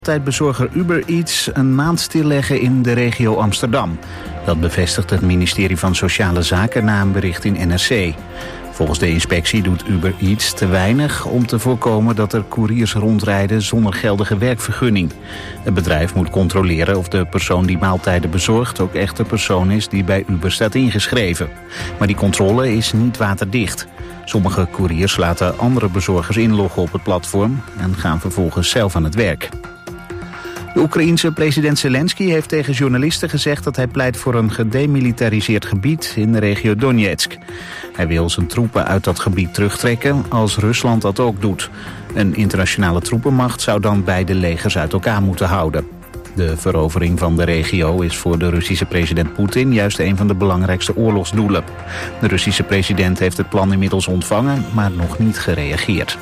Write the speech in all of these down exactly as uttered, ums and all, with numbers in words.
Tijdbezorger Uber Eats een maand stilleggen in de regio Amsterdam. Dat bevestigt het ministerie van Sociale Zaken na een bericht in N R C. Volgens de inspectie doet Uber Eats te weinig om te voorkomen dat er couriers rondrijden zonder geldige werkvergunning. Het bedrijf moet controleren of de persoon die maaltijden bezorgt ook echt de persoon is die bij Uber staat ingeschreven. Maar die controle is niet waterdicht. Sommige couriers laten andere bezorgers inloggen op het platform en gaan vervolgens zelf aan het werk. De Oekraïense president Zelensky heeft tegen journalisten gezegd dat hij pleit voor een gedemilitariseerd gebied in de regio Donetsk. Hij wil zijn troepen uit dat gebied terugtrekken als Rusland dat ook doet. Een internationale troepenmacht zou dan beide legers uit elkaar moeten houden. De verovering van de regio is voor de Russische president Poetin juist een van de belangrijkste oorlogsdoelen. De Russische president heeft het plan inmiddels ontvangen, maar nog niet gereageerd.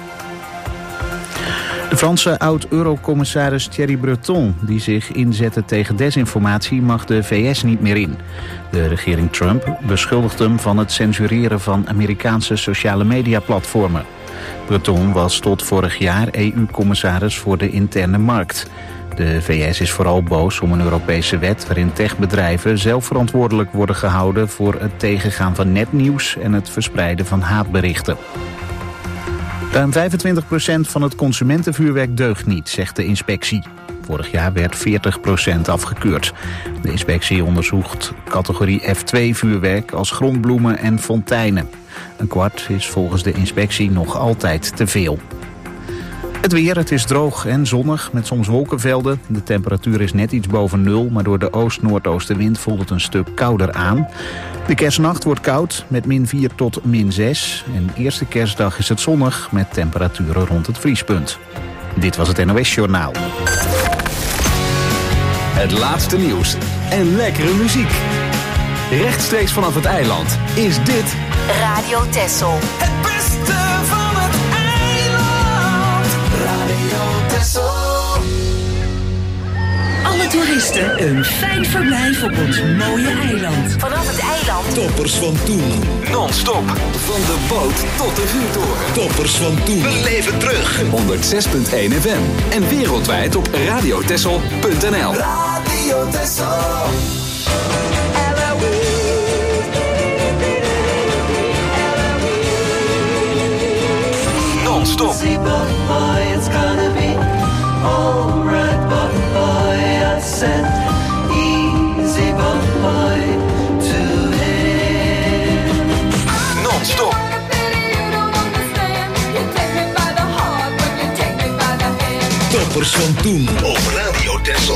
De Franse oud-eurocommissaris Thierry Breton, die zich inzette tegen desinformatie, mag de V S niet meer in. De regering Trump beschuldigt hem van het censureren van Amerikaanse sociale mediaplatformen. Breton was tot vorig jaar E U-commissaris voor de interne markt. De V S is vooral boos om een Europese wet waarin techbedrijven zelf verantwoordelijk worden gehouden voor het tegengaan van nepnieuws en het verspreiden van haatberichten. Ruim vijfentwintig procent van het consumentenvuurwerk deugt niet, zegt de inspectie. Vorig jaar werd veertig procent afgekeurd. De inspectie onderzoekt categorie F twee vuurwerk als grondbloemen en fonteinen. Een kwart is volgens de inspectie nog altijd te veel. Het weer, het is droog en zonnig met soms wolkenvelden. De temperatuur is net iets boven nul, maar door de oost-noordoostenwind voelt het een stuk kouder aan. De kerstnacht wordt koud met min vier tot min zes. En de eerste kerstdag is het zonnig met temperaturen rond het vriespunt. Dit was het N O S Journaal. Het laatste nieuws en lekkere muziek. Rechtstreeks vanaf het eiland is dit Radio Texel. Het beste van het eiland. Radio Texel. Alle toeristen een fijn verblijf op ons mooie eiland. Vanaf het eiland. Toppers van toen. non-stop van de boot tot de vuurtoren. Toppers van toen. We leven terug. honderdzes komma één F M en wereldwijd op radiotessel punt n l. Radio Texel. Non-stop. It's gonna be alright, boy. I said easy, boy, to him. Non-stop. Toppers van toen op Radio Texel.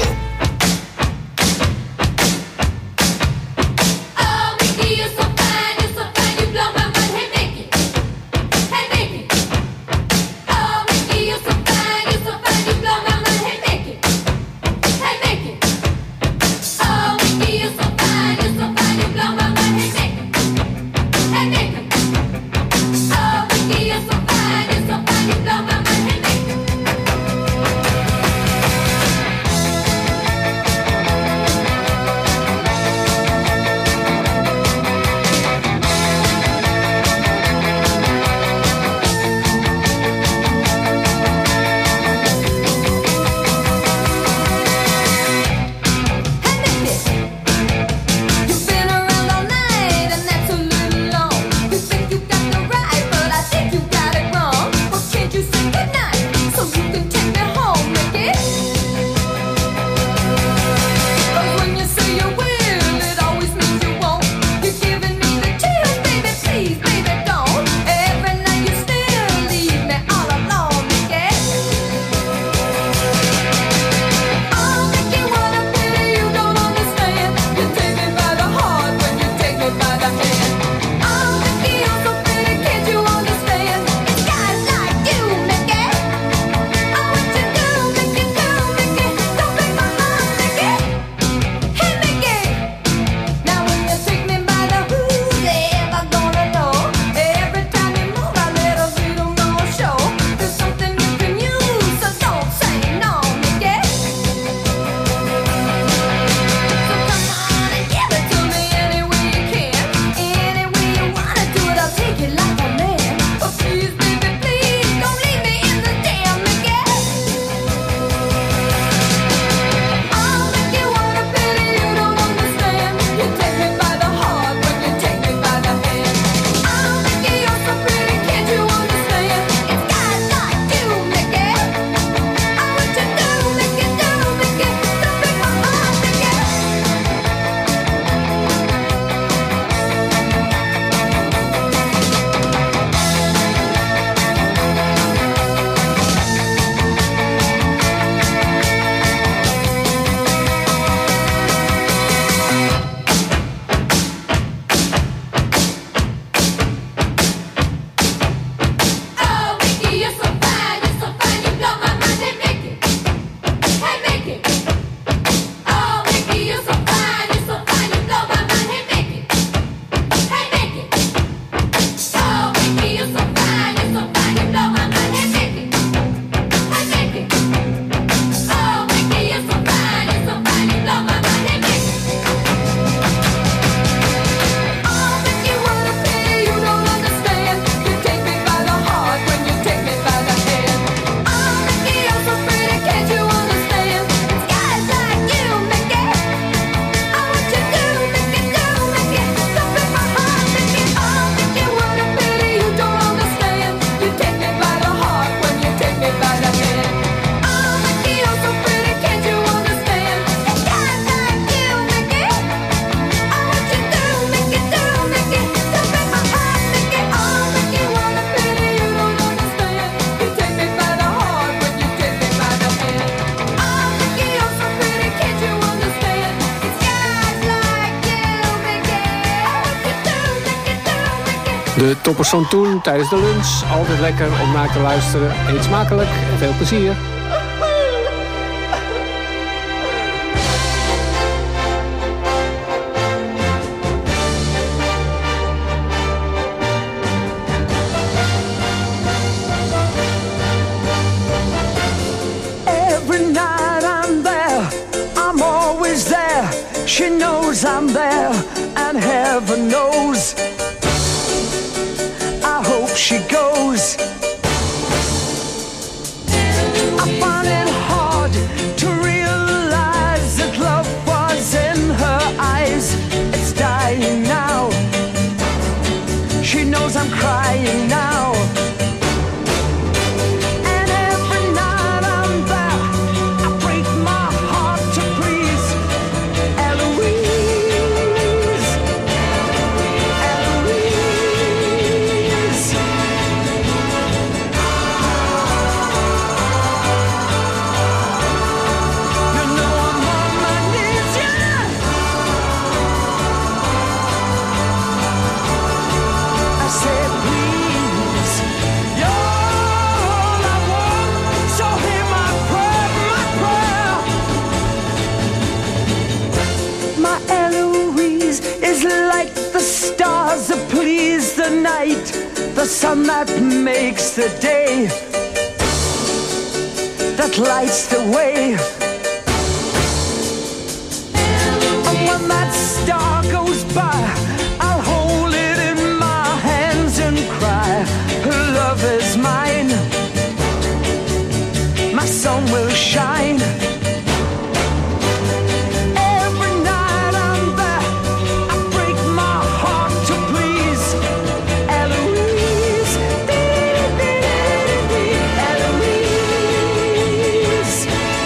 De toppers van toen tijdens de lunch. Altijd lekker om naar te luisteren. Eet smakelijk en veel plezier. Every night I'm there, I'm always there. She knows I'm there, and heaven knows I hope she goes. I find it hard to realize that love was in her eyes. It's dying now. She knows I'm crying now. And every night I'm there, I break my heart to please Eloise. Eloise. You know I'm on my knees, yeah. I said, please, you're all I want, so hear my prayer, my prayer. My Eloise is like the stars that please the night, the sun that makes the day, that lights the way. And when that star goes by, I'll hold it in my hands and cry, her love is mine, my sun will shine. Every night I'm there, I break my heart to please Eloise. Eloise.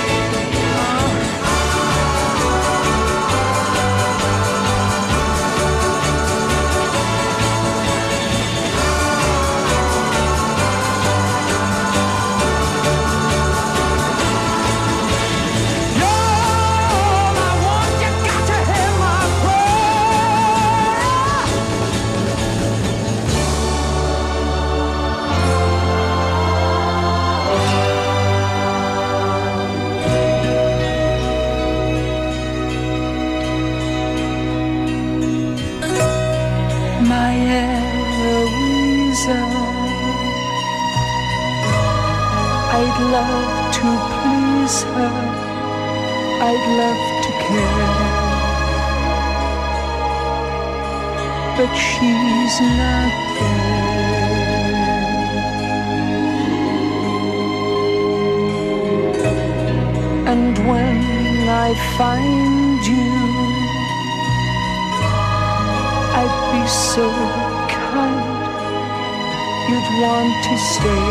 You're all I want, you got to hear my prayer. My Eloisa, I'd love to please her, I'd love to care, but she's not there. And when I find you, I'd be so kind, you'd want to stay.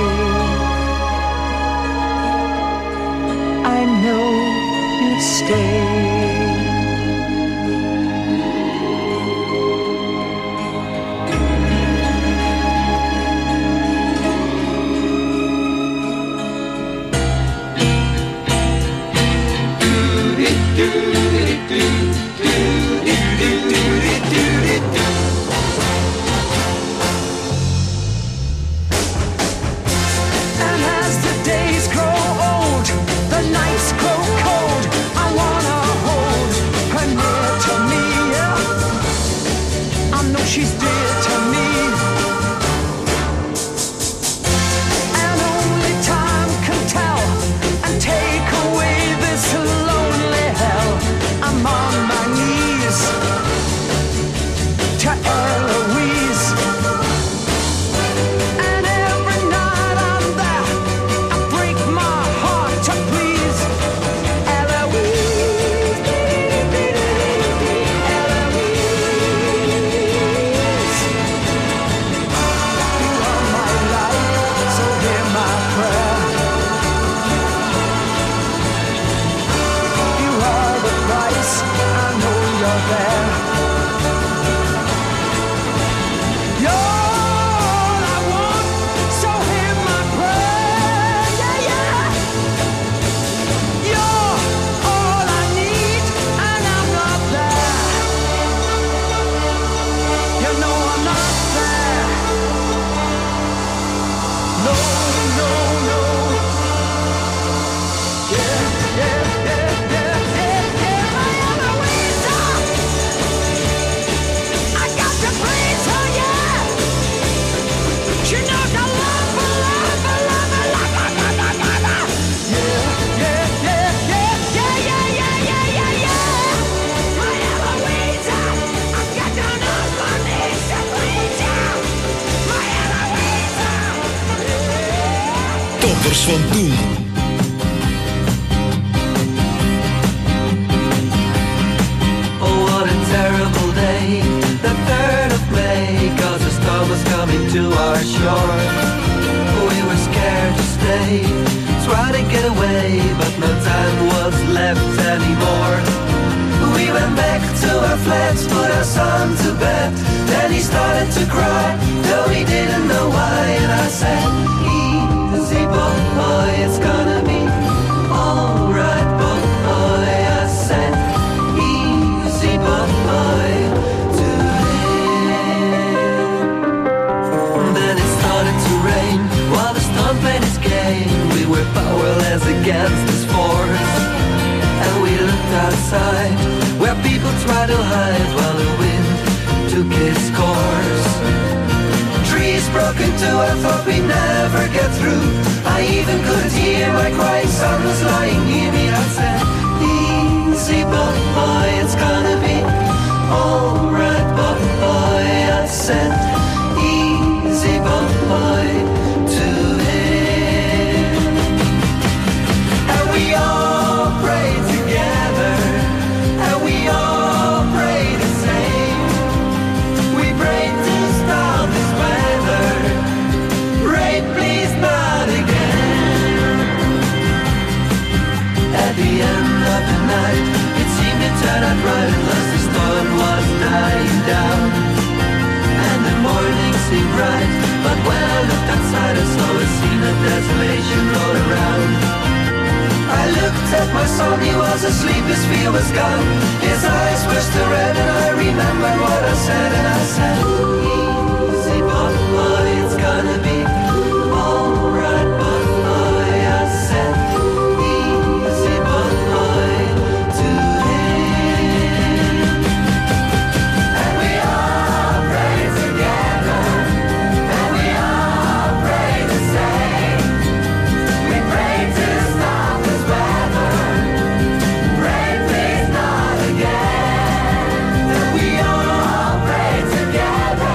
I know you'd stay. And as the days grow old, the nights grow cold, I wanna hold van toen. Oh, what a terrible day, the third of May, 'cause the storm was coming to our shore. We were scared to stay, tried to get away, but no time was left anymore. We went back to our flats, put our son to bed. Then he started to cry, though he didn't know why. And I said, easy boy, it's gonna be alright boy. I said, easy boy, to him. Then it started to rain, while the storm played its game. We were powerless against this force. And we looked outside, where people tried to hide while the wind took its course. Trees broke into, I thought we'd never get through. I even could hear my crying son was lying near me. I said, easy boy, it's gonna be alright boy. I said, easy boy, to him. And we all prayed together, and we all prayed the same. We prayed to stop this weather, rain please not again. At the end of the night, it seemed to turn out right, unless the storm was dying down. And the morning seemed bright, but when I looked outside I saw a scene of desolation all around. I looked at my son, he was asleep, his fear was gone. His eyes were still red and I remembered what I said. And I said, easy boy, it's gonna be alright boy. I said, easy boy, to him. And we all prayed together, and we all prayed the same. We prayed to stop this weather, rain please not again. And we all prayed together,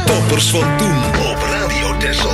Toppers van toen op Radio Texel.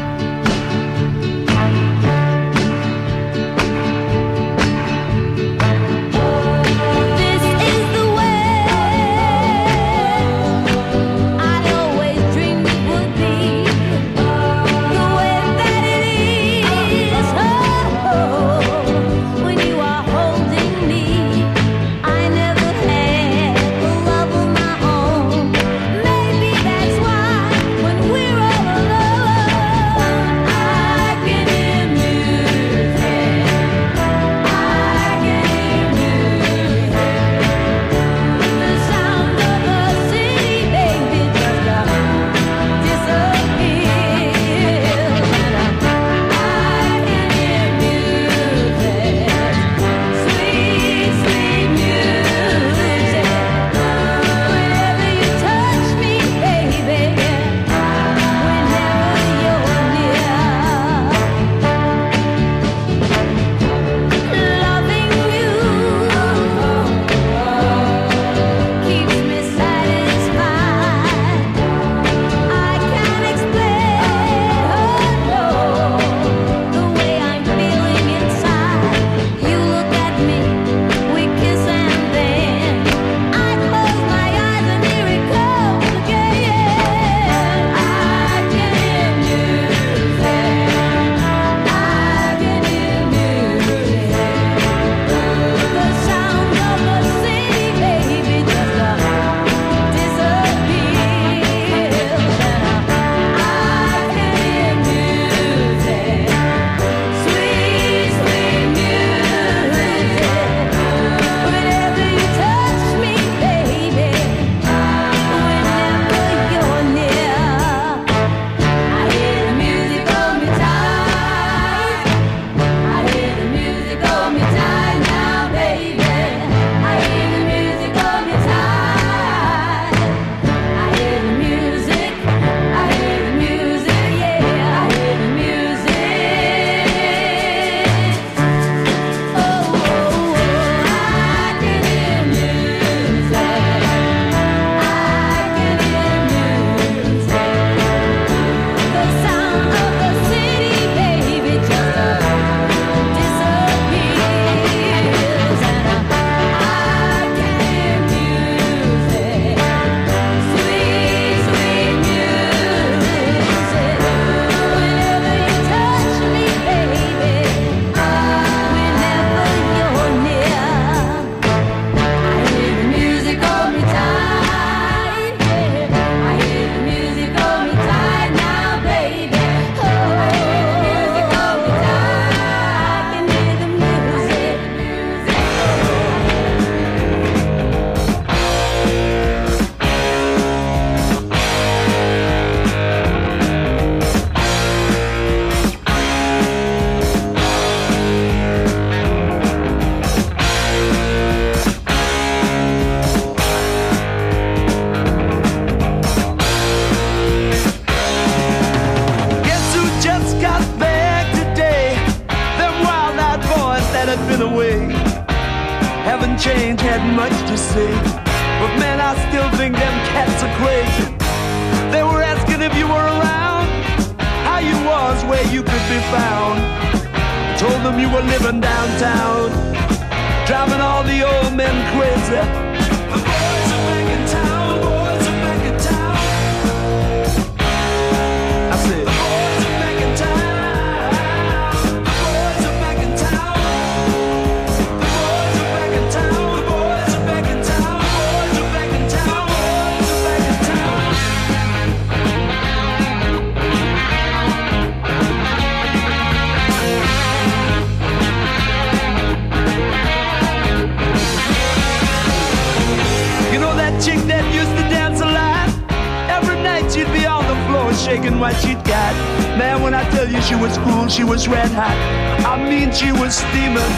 Shaking what she'd got. Man, when I tell you she was cool, she was red hot. I mean, she was steaming.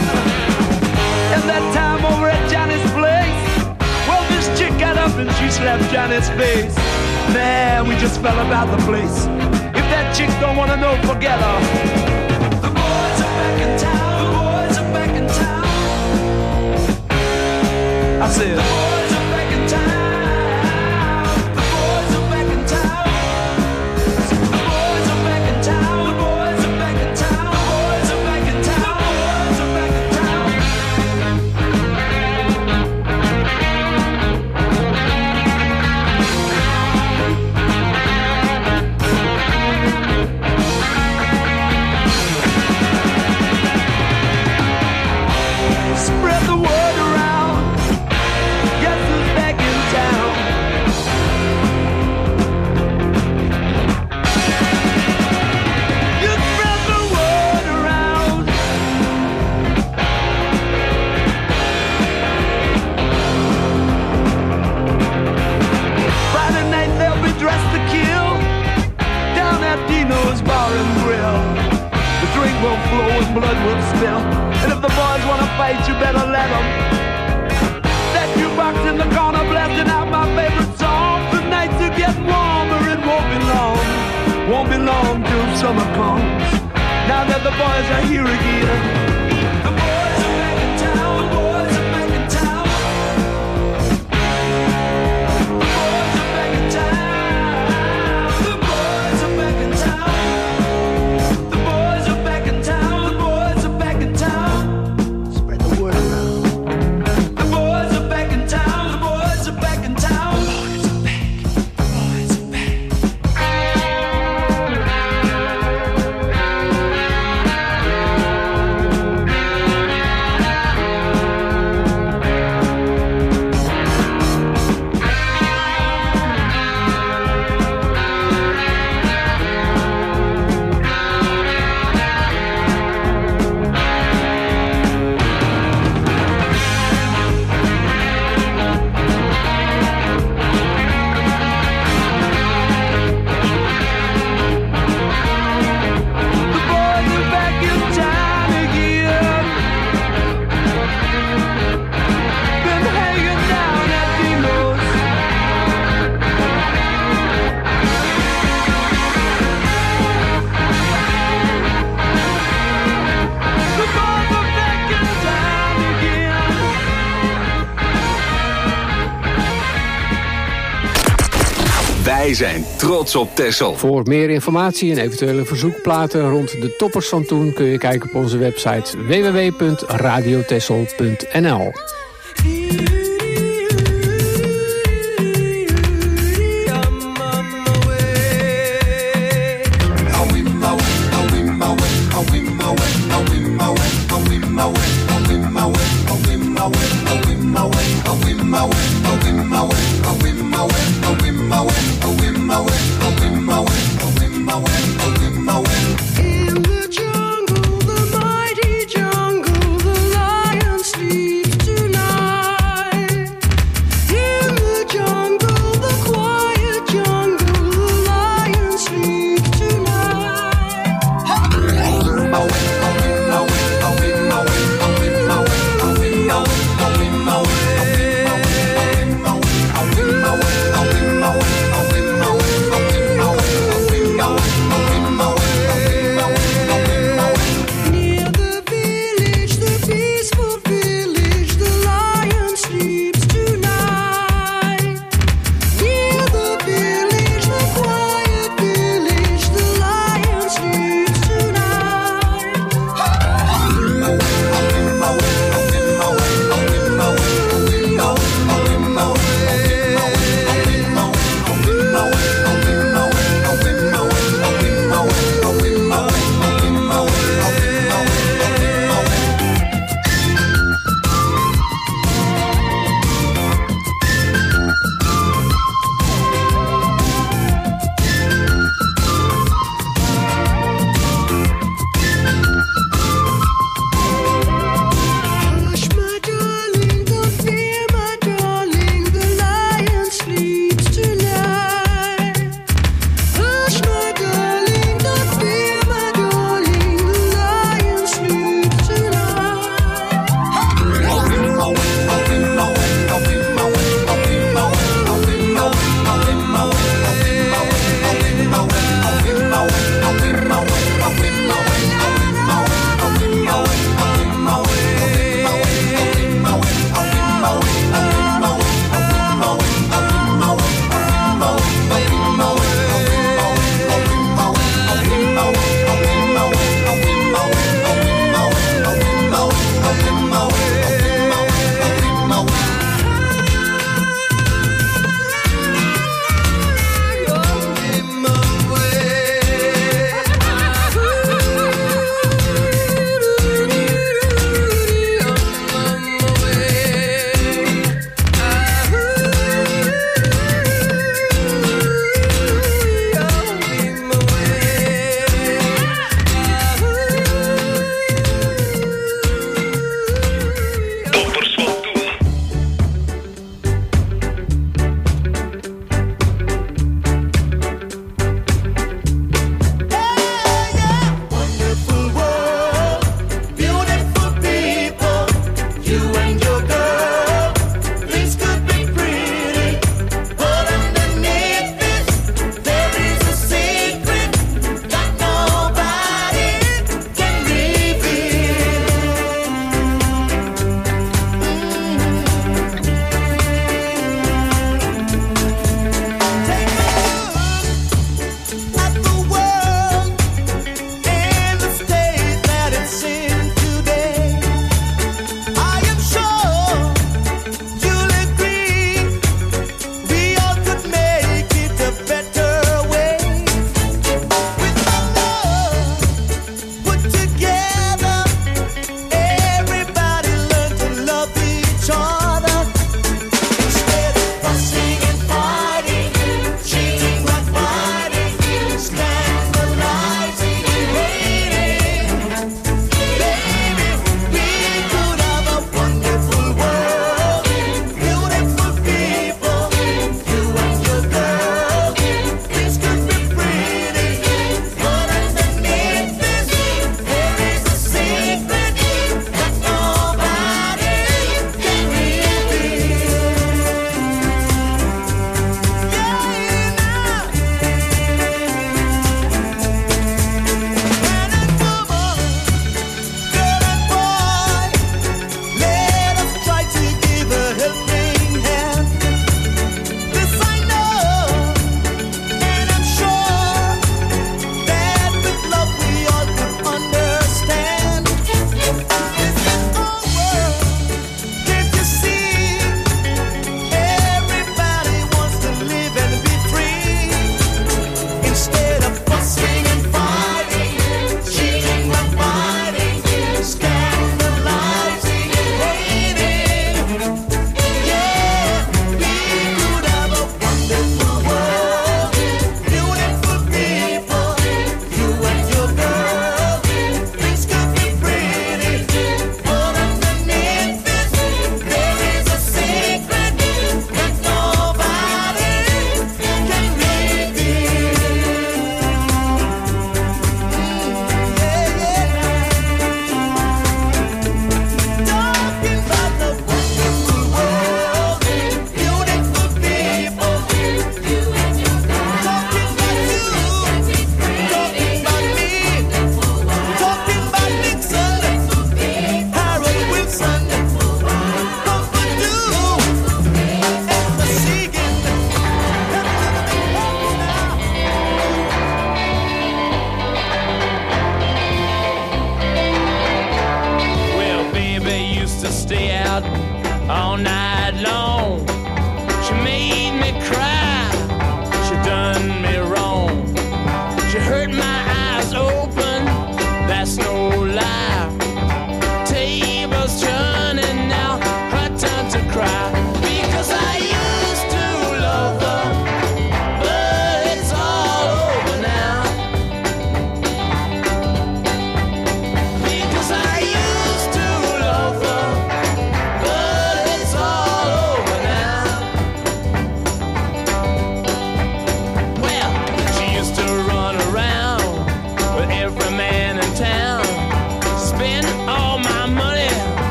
And that time over at Johnny's place, well, this chick got up and she slapped Johnny's face. Man, we just fell about the place. If that chick don't wanna know, forget her. The boys are back in town. The boys are back in town. I said, the boys are back in town. The boys are back in town. blood will spill. And if the boys wanna fight, you better let them. That jukebox in the corner blasting out my favorite song. The nights are getting warmer, it won't be long. Won't be long till summer comes. Now that the boys are here again. The boys are back in town, the boys are back in town. The boys are back in town. The boys are back in town. The boys are back in town. The boys are back in town. Spread the word around. The boys are back in town. The boys are back in town. The boys are back. The boys are back. Wij zijn trots op Texel. Voor meer informatie en eventuele verzoekplaten rond de toppers van toen kun je kijken op onze website w w w punt radio texel punt n l. In the jungle, the mighty jungle, the lion sleeps tonight.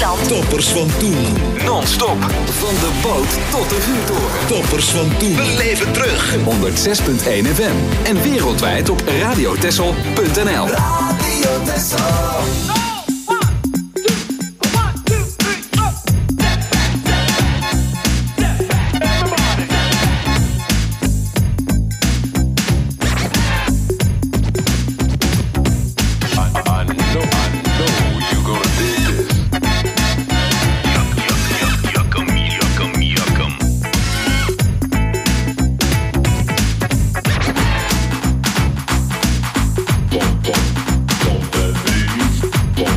eiland. Toppers van toen. Non-stop. Van de boot tot de vuurtoren. Toppers van toen. We leven terug. honderdzes punt één F M. En wereldwijd op radiotessel punt n l. Radio Texel. Bump, bump, bump that bass.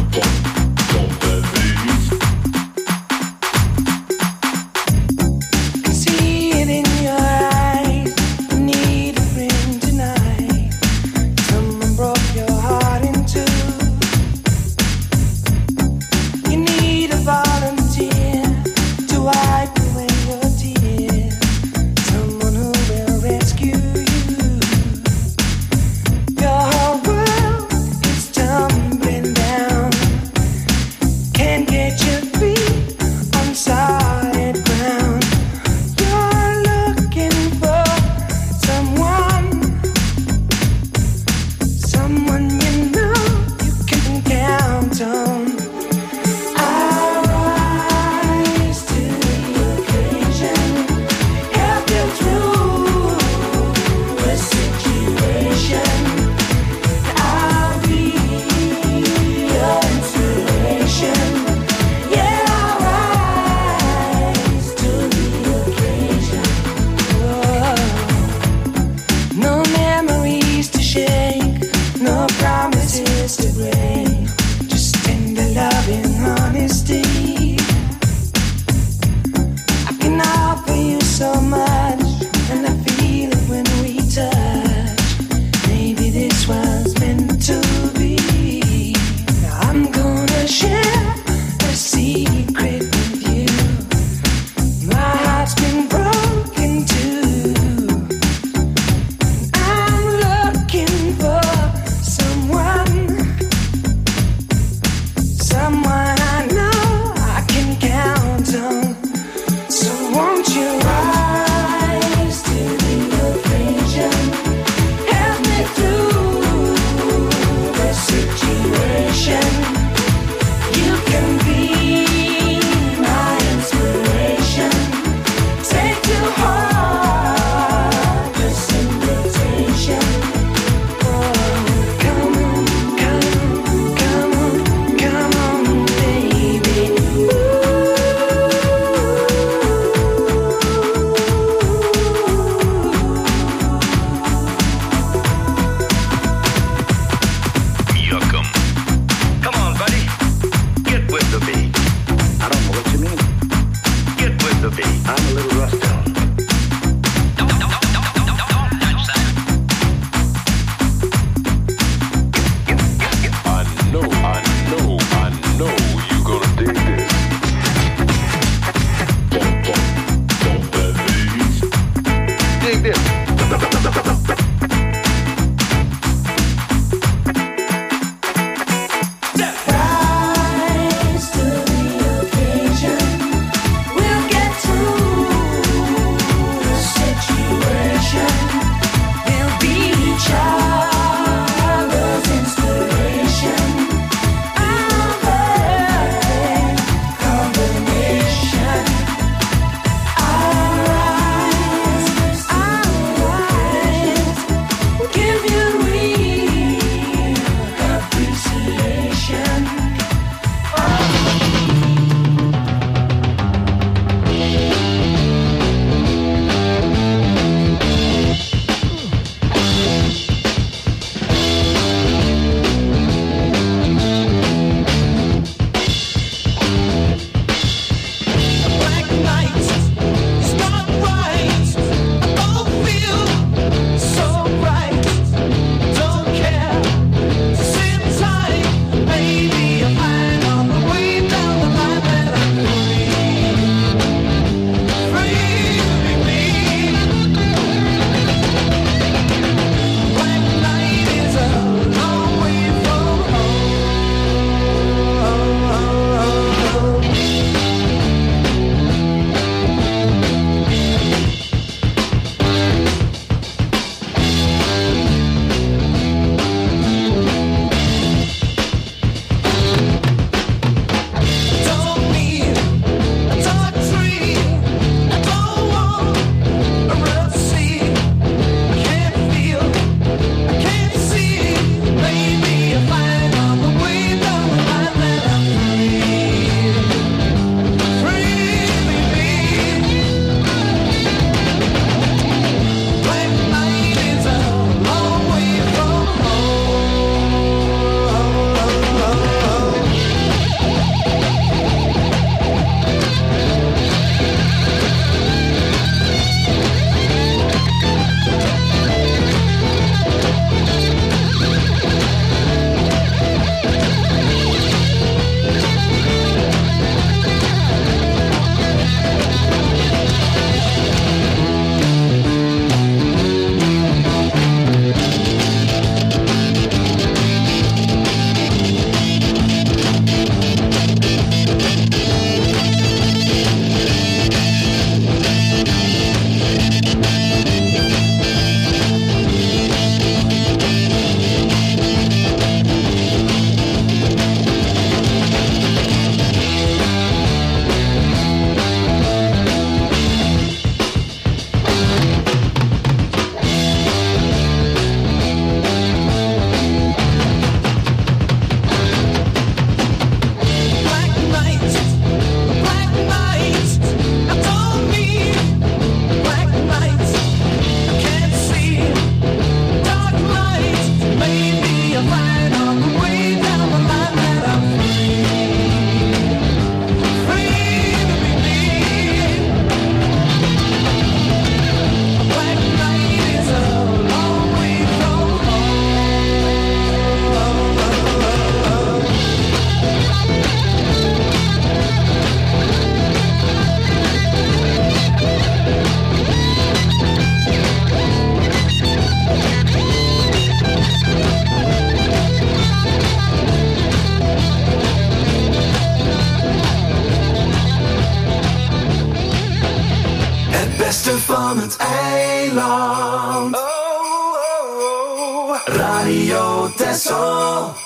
Texel.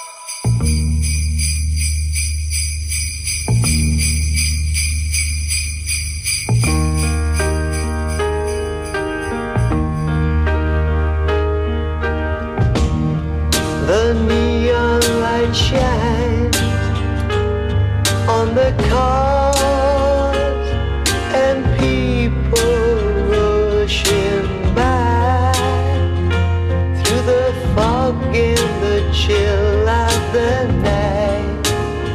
The neon light shines on the cars and people rushing by through the fog and the chill of the night,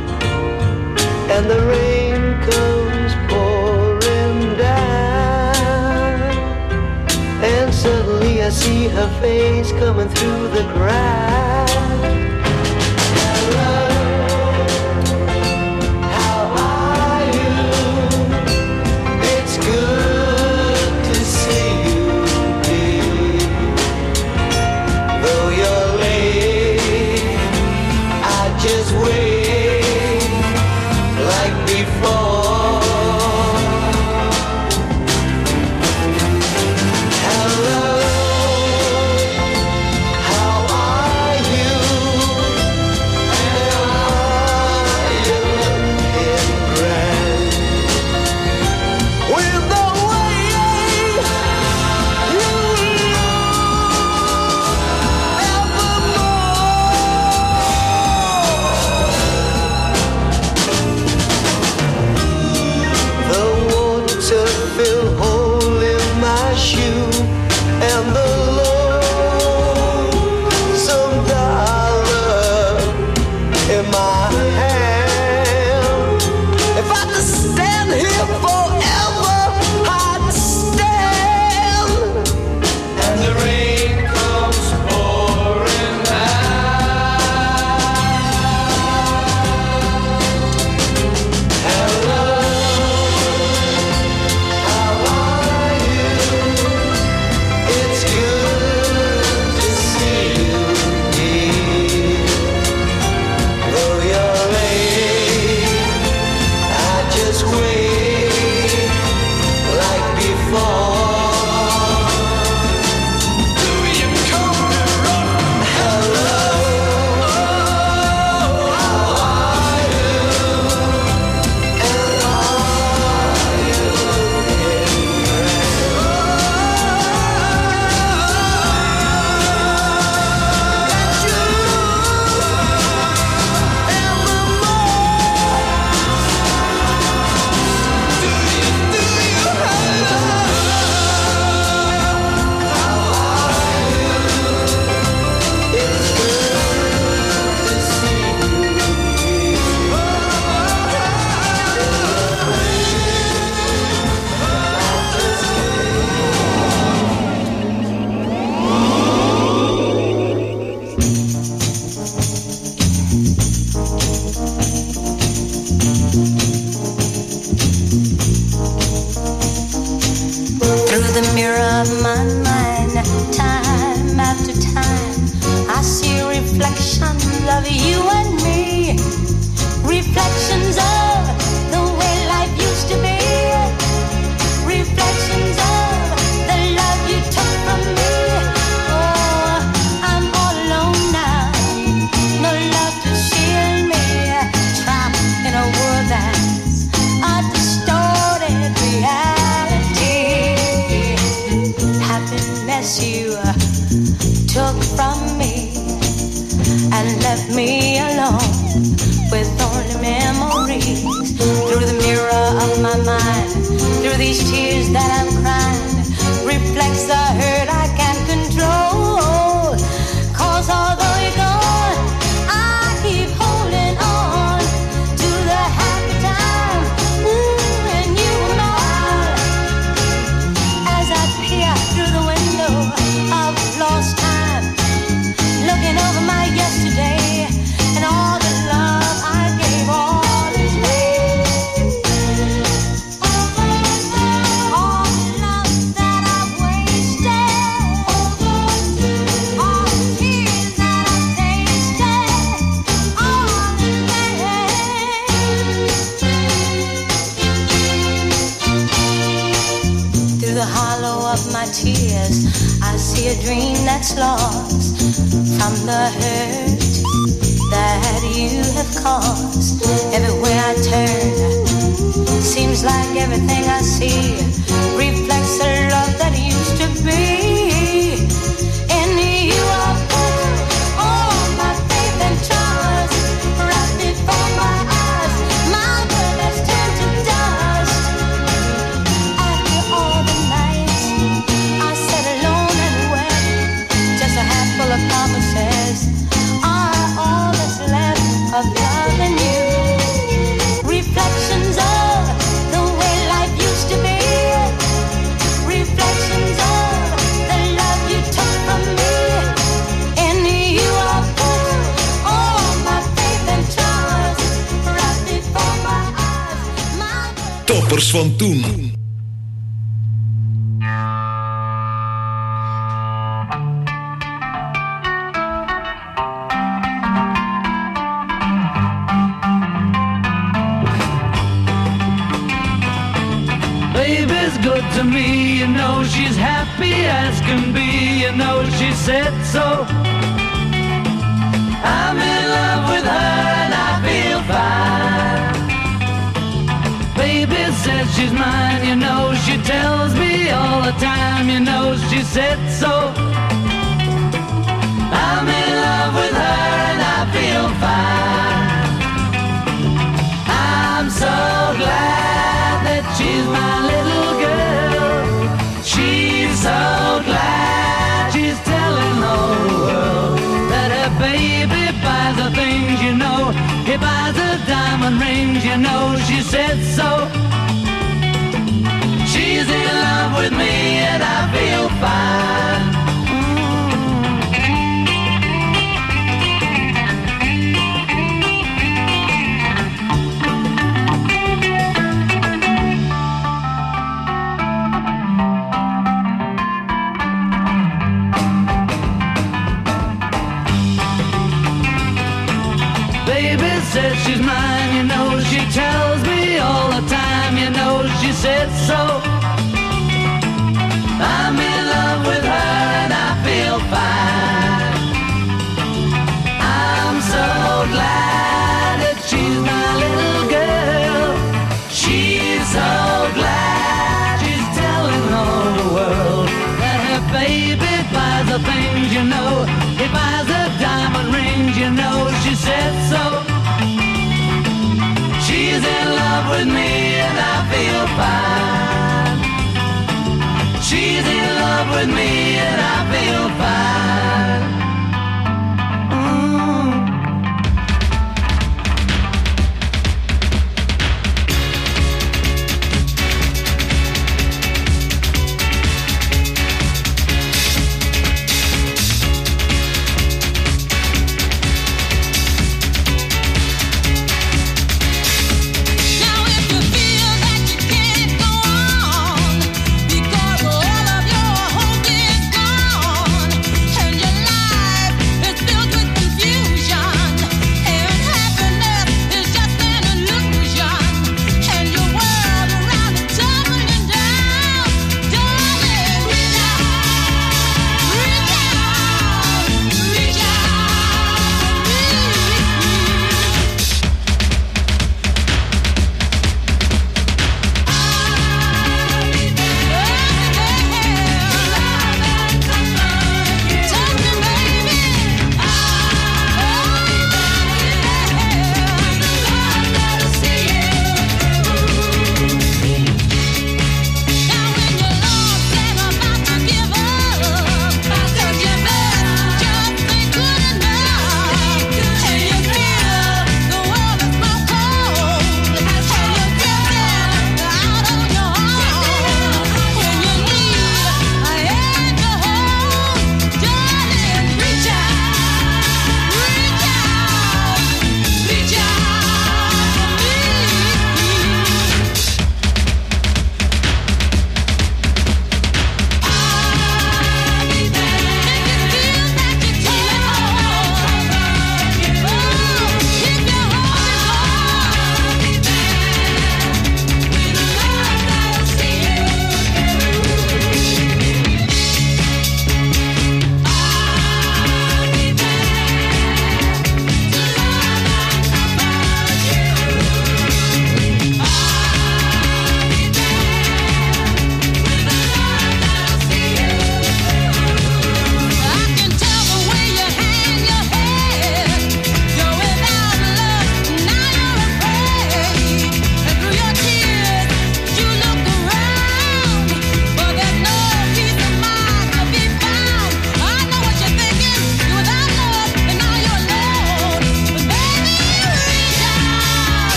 and the rain comes pouring down, and suddenly I see her face coming through the crowd. tears, I see a dream that's lost. from the hurt that you have caused. Everywhere I turn, seems like everything I see reflects the love that used to be. In you I put all my faith and trust, right before my eyes, my world has turned to dust. After all the nights I sat alone and wept, just a handful of promises are all that's left of loving you. Reflections of the way life used to be. Reflections of the love you took from me. In you I put all my faith and trust, right before my eyes, my Toppers van toen. Baby's good to me, you know she's happy as can be, you know she said so. I'm in love with her and I feel fine. Baby says she's mine, you know she tells me all the time, you know she said so. I'm in love with her and I feel fine. I'm so glad that she's my little girl. She's so glad she's telling the whole world that her baby buys the things, you know. He buys the diamond rings, you know she said so. She's in love with me and I feel fine. Baby says she's mine, you know she tells me all the time, you know she said so. I'm in love with her and I feel fine. I'm so glad that she's my little girl. She's so glad she's telling all the world that her baby buys the things, you know. He buys the diamond rings, you know she said so. She's in love with me and I feel fine. She's in love with me and I feel fine. Mm.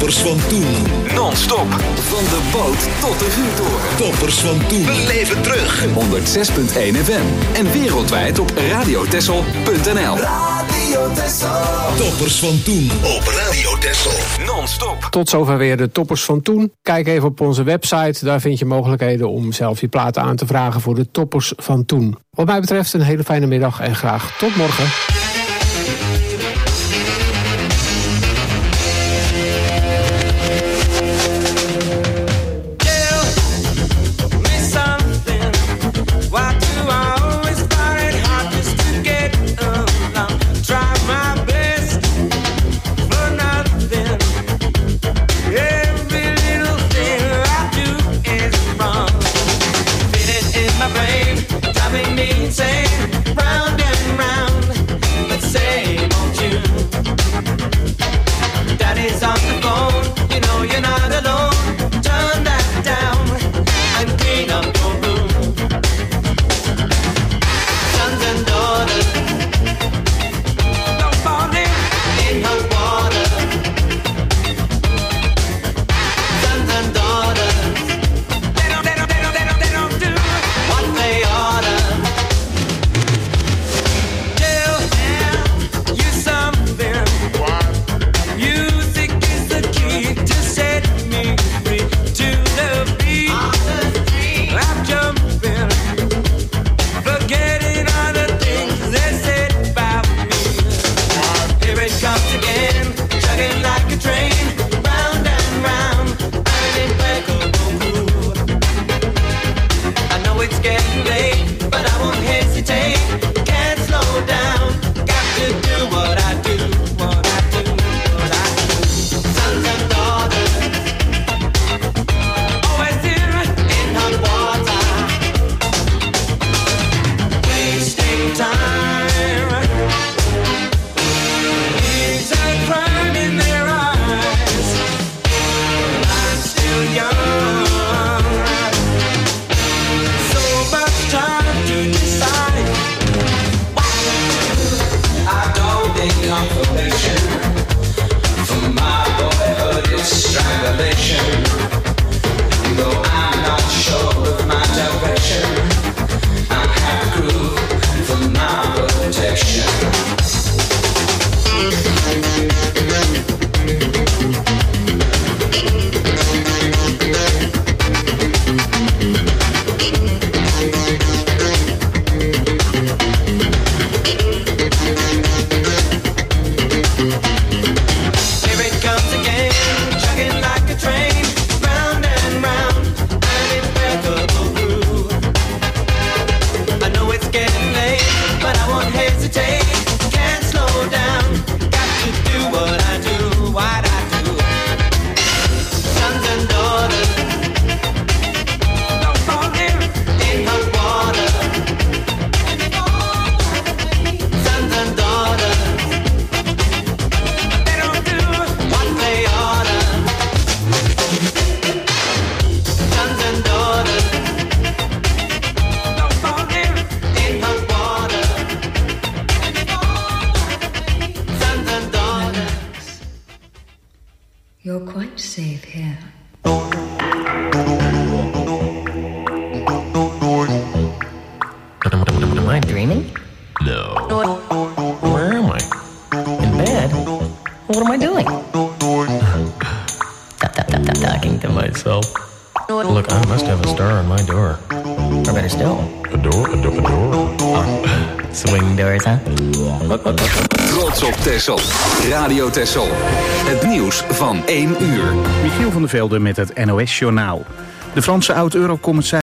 Toppers van toen. Non-stop. Van de boot tot de vuurtoren. Toppers van toen. Beleef het terug. honderdzes komma één F M. En wereldwijd op radio texel punt n l. Radio Texel. Toppers van toen op Radio Texel. Non-stop. Tot zover weer de toppers van toen. Kijk even op onze website. Daar vind je mogelijkheden om zelf je platen aan te vragen voor de toppers van toen. Wat mij betreft een hele fijne middag en graag tot morgen. You're quite safe here. Am I dreaming? No. Where am I? In bed? What am I doing? Talking to myself. Look, I must have a star on my door. Or better still. A door? A door? A door? Oh, swing doors, huh? Trots op Texel. Radio Texel. Het nieuws van één uur. Michiel van der Velde met het N O S-journaal. De Franse oud-eurocommissaris